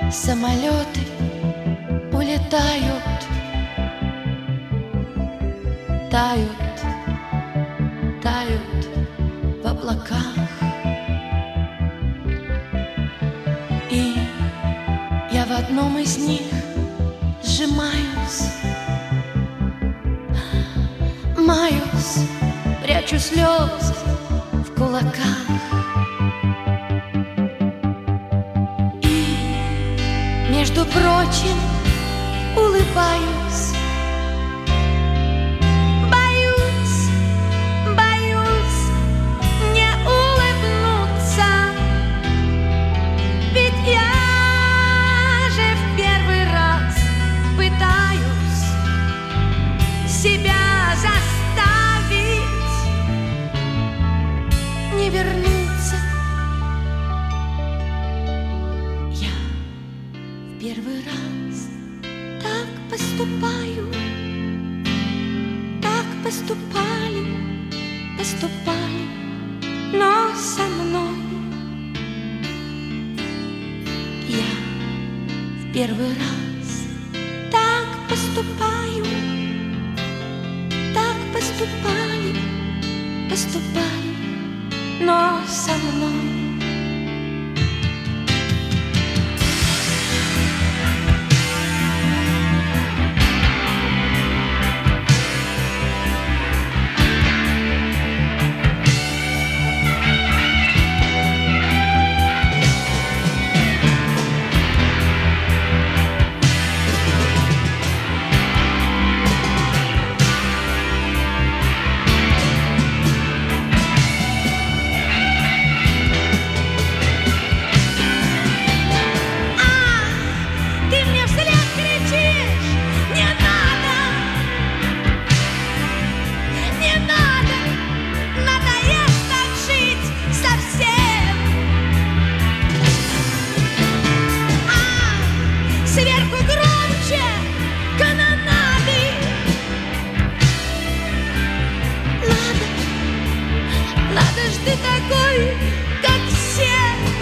Самолеты улетают, тают, тают в облаках. И я в одном из них сжимаюсь, маюсь, прячу слезы в кулаках. Между прочим, улыбаюсь. Боюсь, боюсь не улыбнуться, ведь я же в первый раз пытаюсь себя заставить не вернуться. Первый раз так поступаю, так поступали, поступали, но со мной я в первый раз так поступаю, так поступали, поступали, но со мной. Ты такой, как все.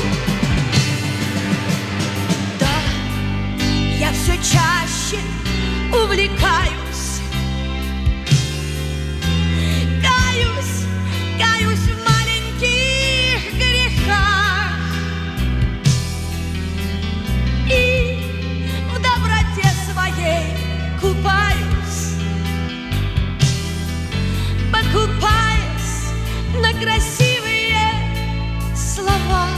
Да, я все чаще увлекаюсь, каюсь, каюсь в маленьких грехах и в доброте своей купаюсь, покупаясь на красивые слова.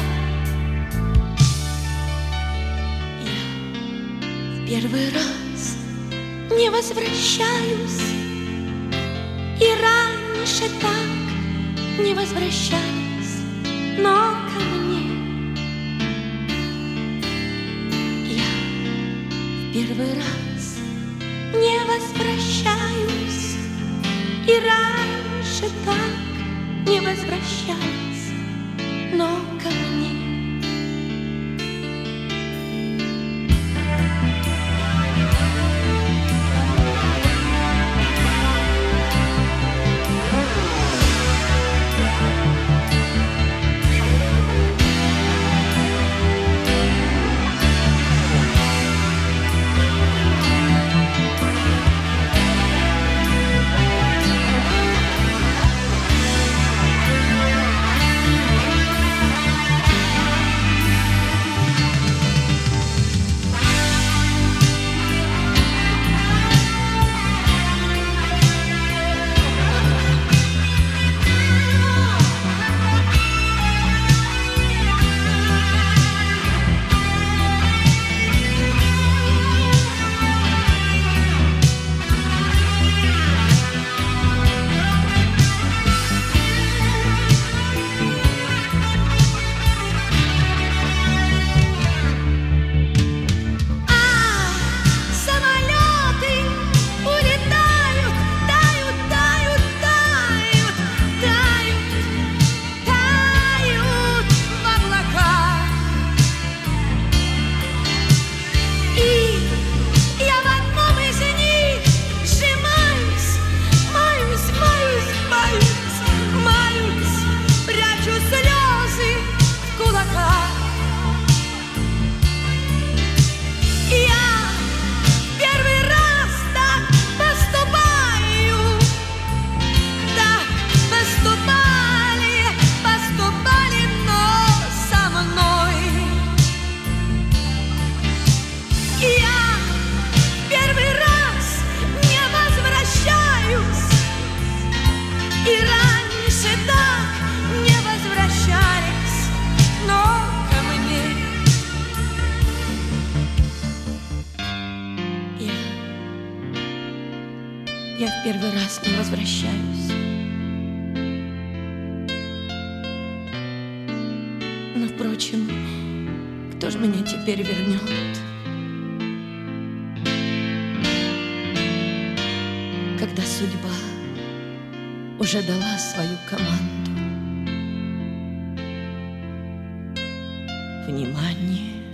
Я в первый раз не возвращаюсь, и раньше так не возвращались, но ко мне я в первый раз не возвращаюсь, и раньше так не возвращались, но ко мне. Я в первый раз не возвращаюсь. Но, впрочем, кто ж меня теперь вернет? Когда судьба уже дала свою команду. Внимание!